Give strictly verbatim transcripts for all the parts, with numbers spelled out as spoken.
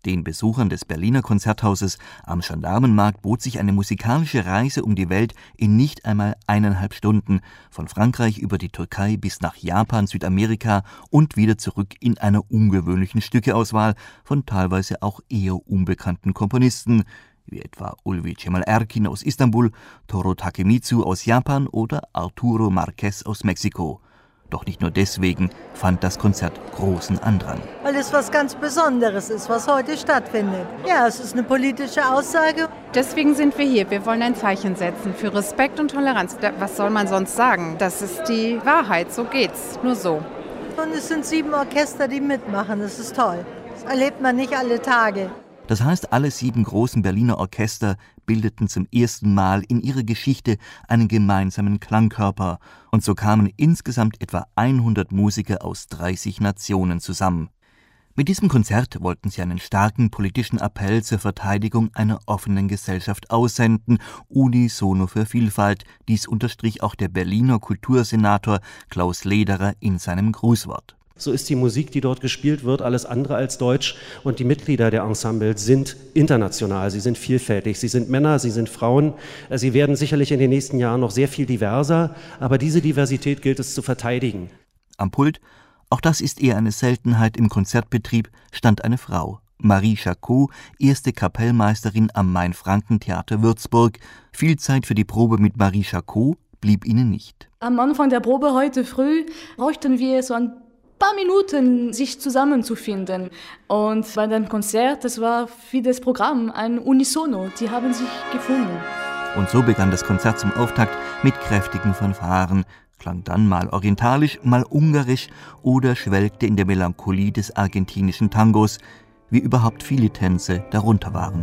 Den Besuchern des Berliner Konzerthauses am Gendarmenmarkt bot sich eine musikalische Reise um die Welt in nicht einmal eineinhalb Stunden, von Frankreich über die Türkei bis nach Japan, Südamerika und wieder zurück in einer ungewöhnlichen Stückeauswahl von teilweise auch eher unbekannten Komponisten, wie etwa Ulvi Cemal Erkin aus Istanbul, Toru Takemitsu aus Japan oder Arturo Márquez aus Mexiko. Doch nicht nur deswegen fand das Konzert großen Andrang. Weil es was ganz Besonderes ist, was heute stattfindet. Ja, es ist eine politische Aussage. Deswegen sind wir hier. Wir wollen ein Zeichen setzen für Respekt und Toleranz. Was soll man sonst sagen? Das ist die Wahrheit, so geht's, nur so. Und es sind sieben Orchester, die mitmachen, das ist toll. Das erlebt man nicht alle Tage. Das heißt, alle sieben großen Berliner Orchester bildeten zum ersten Mal in ihrer Geschichte einen gemeinsamen Klangkörper, und so kamen insgesamt etwa hundert Musiker aus dreißig Nationen zusammen. Mit diesem Konzert wollten sie einen starken politischen Appell zur Verteidigung einer offenen Gesellschaft aussenden, unisono für Vielfalt. Dies unterstrich auch der Berliner Kultursenator Klaus Lederer in seinem Grußwort. So ist die Musik, die dort gespielt wird, alles andere als deutsch, und die Mitglieder der Ensembles sind international, sie sind vielfältig, sie sind Männer, sie sind Frauen, sie werden sicherlich in den nächsten Jahren noch sehr viel diverser, aber diese Diversität gilt es zu verteidigen. Am Pult, auch das ist eher eine Seltenheit im Konzertbetrieb, stand eine Frau. Marie Jacot, erste Kapellmeisterin am Main-Franken-Theater Würzburg. Viel Zeit für die Probe mit Marie Jacot blieb ihnen nicht. Am Anfang der Probe heute früh bräuchten wir so ein paar Minuten, sich zusammenzufinden. Und bei dem Konzert, das war wie das Programm, ein Unisono, die haben sich gefunden. Und so begann das Konzert zum Auftakt mit kräftigen Fanfaren, klang dann mal orientalisch, mal ungarisch oder schwelgte in der Melancholie des argentinischen Tangos, wie überhaupt viele Tänze darunter waren.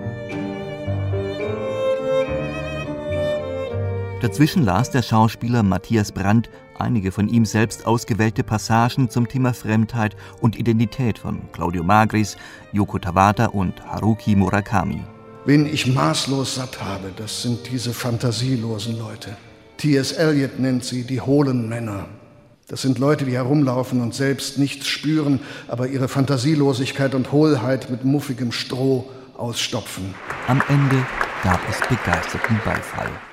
Dazwischen las der Schauspieler Matthias Brandt einige von ihm selbst ausgewählte Passagen zum Thema Fremdheit und Identität von Claudio Magris, Yoko Tawada und Haruki Murakami. Wen ich maßlos satt habe, das sind diese fantasielosen Leute. T S Eliot nennt sie die hohlen Männer. Das sind Leute, die herumlaufen und selbst nichts spüren, aber ihre Fantasielosigkeit und Hohlheit mit muffigem Stroh ausstopfen. Am Ende gab es begeisterten Beifall.